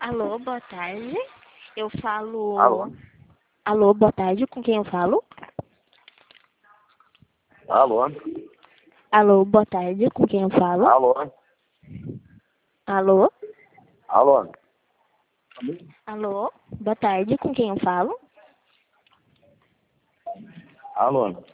Alô, boa tarde. Eu falo. Alô? Alô, boa tarde. Com quem eu falo? Alô? Alô, boa tarde. Com quem eu falo? Alô? Alô? Alô? Alô, boa tarde. Com quem eu falo? Alô?